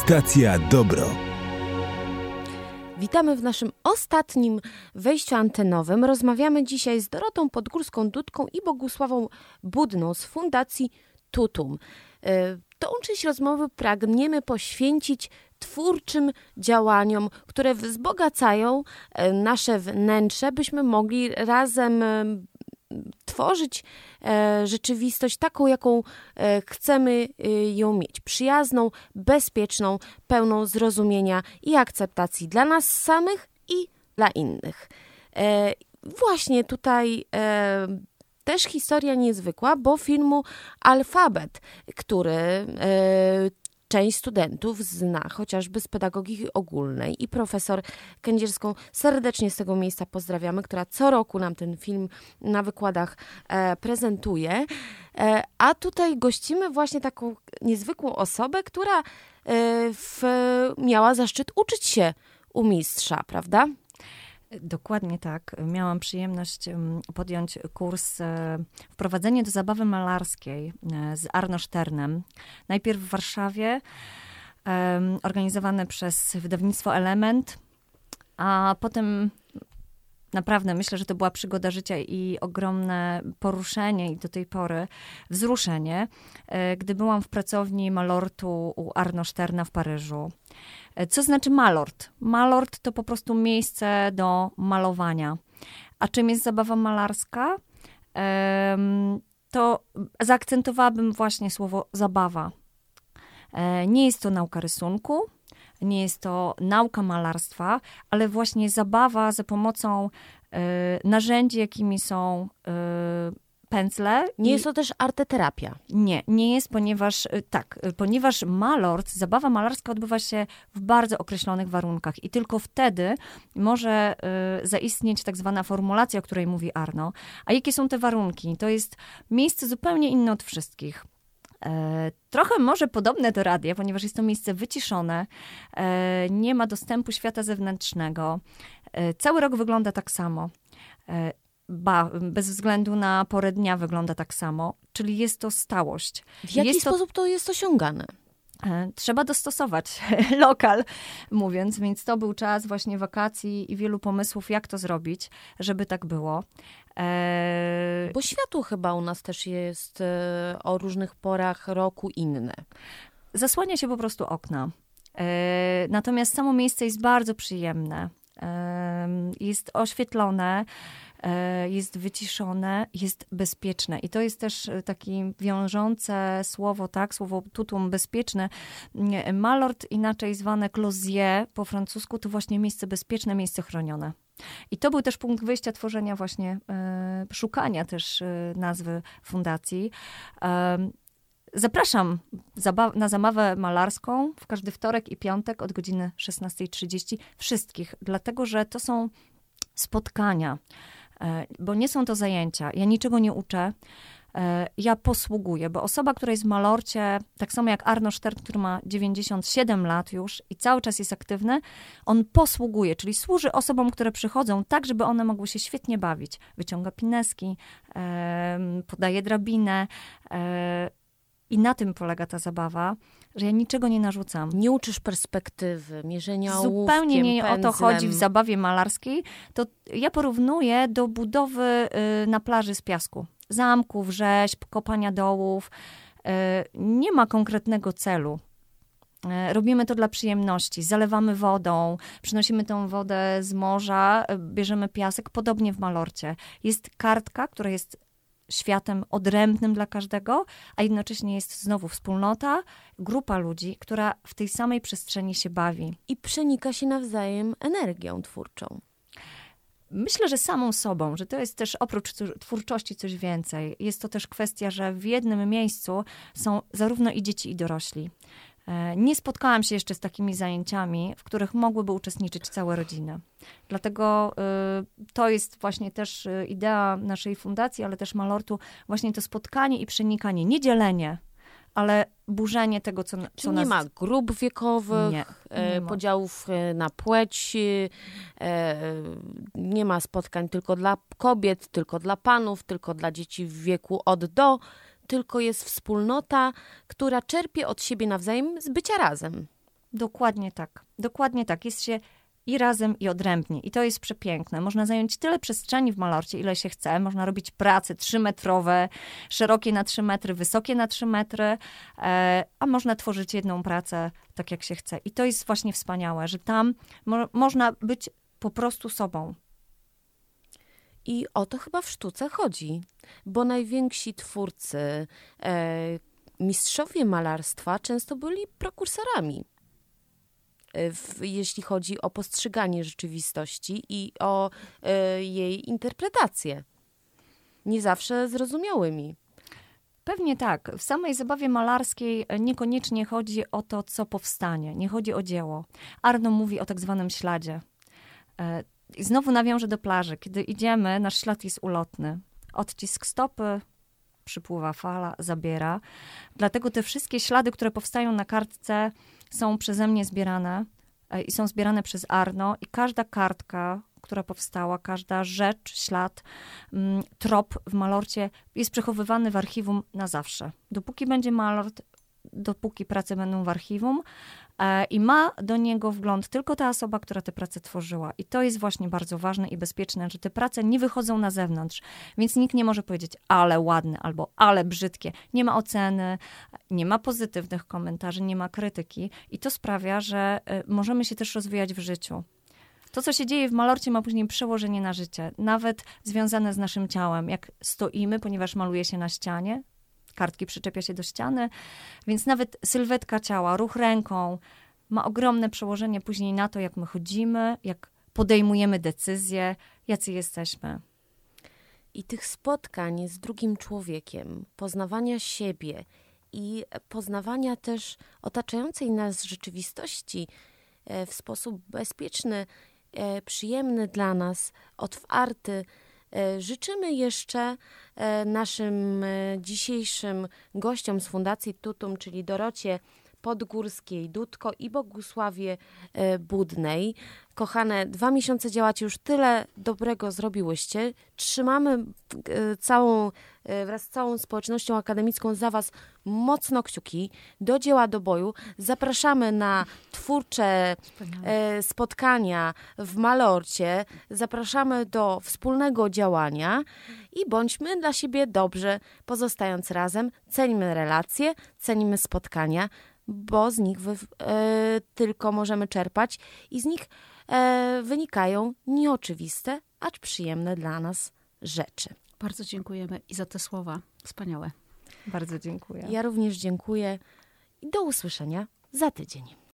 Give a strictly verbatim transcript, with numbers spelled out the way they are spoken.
Stacja Dobro. Witamy w naszym ostatnim wejściu antenowym. Rozmawiamy dzisiaj z Dorotą Podgórską-Dudką i Bogusławą Budną z Fundacji Tutum. Tą część rozmowy pragniemy poświęcić twórczym działaniom, które wzbogacają nasze wnętrze, byśmy mogli razem tworzyć e, rzeczywistość taką, jaką e, chcemy e, ją mieć. Przyjazną, bezpieczną, pełną zrozumienia i akceptacji dla nas samych i dla innych. E, właśnie tutaj e, też historia niezwykła, bo filmu Alfabet, który e, część studentów zna, chociażby z pedagogiki ogólnej i profesor Kędzierską serdecznie z tego miejsca pozdrawiamy, która co roku nam ten film na wykładach e, prezentuje. E, a tutaj gościmy właśnie taką niezwykłą osobę, która e, w, miała zaszczyt uczyć się u mistrza, prawda? Dokładnie tak. Miałam przyjemność podjąć kurs Wprowadzenie do zabawy malarskiej z Arno Szternem. Najpierw w Warszawie, organizowany przez wydawnictwo Element, a potem naprawdę myślę, że to była przygoda życia i ogromne poruszenie i do tej pory wzruszenie, gdy byłam w pracowni Malortu u Arno Szterna w Paryżu. Co znaczy Malort? Malort to po prostu miejsce do malowania. A czym jest zabawa malarska? To zaakcentowałabym właśnie słowo zabawa. Nie jest to nauka rysunku, nie jest to nauka malarstwa, ale właśnie zabawa za pomocą narzędzi, jakimi są pędzle. Nie jest to też arteterapia. Nie, nie jest, ponieważ tak, ponieważ malort, zabawa malarska odbywa się w bardzo określonych warunkach i tylko wtedy może y, zaistnieć tak zwana formulacja, o której mówi Arno. A jakie są te warunki? To jest miejsce zupełnie inne od wszystkich. E, trochę może podobne do radia, ponieważ jest to miejsce wyciszone, e, nie ma dostępu świata zewnętrznego. E, cały rok wygląda tak samo. E, Ba, bez względu na porę dnia wygląda tak samo, czyli jest to stałość. W jaki jest sposób to... to jest osiągane? Trzeba dostosować lokal, mówiąc, więc to był czas właśnie wakacji i wielu pomysłów, jak to zrobić, żeby tak było. E... Bo światło chyba u nas też jest e, o różnych porach roku inne. Zasłania się po prostu okna. E, natomiast samo miejsce jest bardzo przyjemne. E, jest oświetlone. Jest wyciszone, jest bezpieczne. I to jest też takie wiążące słowo, tak, słowo tutum, bezpieczne. Malort, inaczej zwane closier po francusku, to właśnie miejsce bezpieczne, miejsce chronione. I to był też punkt wyjścia tworzenia właśnie, e, szukania też e, nazwy fundacji. E, Zapraszam na zabawę malarską w każdy wtorek i piątek od godziny szesnasta trzydzieści wszystkich, dlatego że to są spotkania, bo nie są to zajęcia. Ja niczego nie uczę, ja posługuję, bo osoba, która jest w malorcie, tak samo jak Arno Sztern, który ma dziewięćdziesiąt siedem lat już i cały czas jest aktywny, on posługuje, czyli służy osobom, które przychodzą tak, żeby one mogły się świetnie bawić. Wyciąga pineski, podaje drabinę, i na tym polega ta zabawa, że ja niczego nie narzucam. Nie uczysz perspektywy, mierzenia ołówkiem, Zupełnie nie pędzlem. o to chodzi w zabawie malarskiej. To ja porównuję do budowy na plaży z piasku. Zamków, rzeźb, kopania dołów. Nie ma konkretnego celu. Robimy to dla przyjemności. Zalewamy wodą, przynosimy tą wodę z morza, bierzemy piasek. Podobnie w malorcie. Jest kartka, która jest światem odrębnym dla każdego, a jednocześnie jest znowu wspólnota, grupa ludzi, która w tej samej przestrzeni się bawi. I przenika się nawzajem energią twórczą. Myślę, że samą sobą, że to jest też oprócz twórczości coś więcej. Jest to też kwestia, że w jednym miejscu są zarówno i dzieci, i dorośli. Nie spotkałam się jeszcze z takimi zajęciami, w których mogłyby uczestniczyć całe rodziny. Dlatego y, to jest właśnie też idea naszej fundacji, ale też Malortu, właśnie to spotkanie i przenikanie, nie dzielenie, ale burzenie tego, co, co Czyli nas... nie ma grup wiekowych, nie, nie ma. podziałów na płeć, nie ma spotkań tylko dla kobiet, tylko dla panów, tylko dla dzieci w wieku od do, tylko jest wspólnota, która czerpie od siebie nawzajem z bycia razem. Dokładnie tak. Dokładnie tak. Jest się i razem, i odrębnie. I to jest przepiękne. Można zająć tyle przestrzeni w malorcie, ile się chce. Można robić prace trzymetrowe, szerokie na trzy metry, wysokie na trzy metry, e, a można tworzyć jedną pracę tak, jak się chce. I to jest właśnie wspaniałe, że tam mo- można być po prostu sobą. I o to chyba w sztuce chodzi, bo najwięksi twórcy, e, mistrzowie malarstwa często byli prekursorami, e, w, jeśli chodzi o postrzeganie rzeczywistości i o e, jej interpretację. Nie zawsze zrozumiałymi. Pewnie tak. W samej zabawie malarskiej niekoniecznie chodzi o to, co powstanie. Nie chodzi o dzieło. Arno mówi o tak zwanym śladzie. E, I znowu nawiążę do plaży. Kiedy idziemy, nasz ślad jest ulotny. Odcisk stopy, przypływa fala, zabiera. Dlatego te wszystkie ślady, które powstają na kartce, są przeze mnie zbierane e, i są zbierane przez Arno. I każda kartka, która powstała, każda rzecz, ślad, mm, trop w malorcie jest przechowywany w archiwum na zawsze. Dopóki będzie malort, dopóki prace będą w archiwum e, i ma do niego wgląd tylko ta osoba, która te prace tworzyła. I to jest właśnie bardzo ważne i bezpieczne, że te prace nie wychodzą na zewnątrz, więc nikt nie może powiedzieć, ale ładne albo ale brzydkie. Nie ma oceny, nie ma pozytywnych komentarzy, nie ma krytyki i to sprawia, że e, możemy się też rozwijać w życiu. To, co się dzieje w malorcie, ma później przełożenie na życie, nawet związane z naszym ciałem. Jak stoimy, ponieważ maluje się na ścianie, kartki przyczepia się do ściany, więc nawet sylwetka ciała, ruch ręką ma ogromne przełożenie później na to, jak my chodzimy, jak podejmujemy decyzje, jacy jesteśmy. I tych spotkań z drugim człowiekiem, poznawania siebie i poznawania też otaczającej nas rzeczywistości w sposób bezpieczny, przyjemny dla nas, otwarty. Życzymy jeszcze naszym dzisiejszym gościom z Fundacji Tutum, czyli Dorocie Podgórskiej-Dudko i Bogusławie Budnej. Kochane, dwa miesiące działacie, już tyle dobrego zrobiłyście. Trzymamy całą, wraz z całą społecznością akademicką za was mocno kciuki. Do dzieła, do boju. Zapraszamy na twórcze Wspaniale. spotkania w Malorcie. Zapraszamy do wspólnego działania i bądźmy dla siebie dobrzy, pozostając razem. Cenimy relacje, cenimy spotkania, bo z nich wy, e, tylko możemy czerpać i z nich e, wynikają nieoczywiste, acz przyjemne dla nas rzeczy. Bardzo dziękujemy i za te słowa. Wspaniałe. Bardzo dziękuję. Ja również dziękuję i do usłyszenia za tydzień.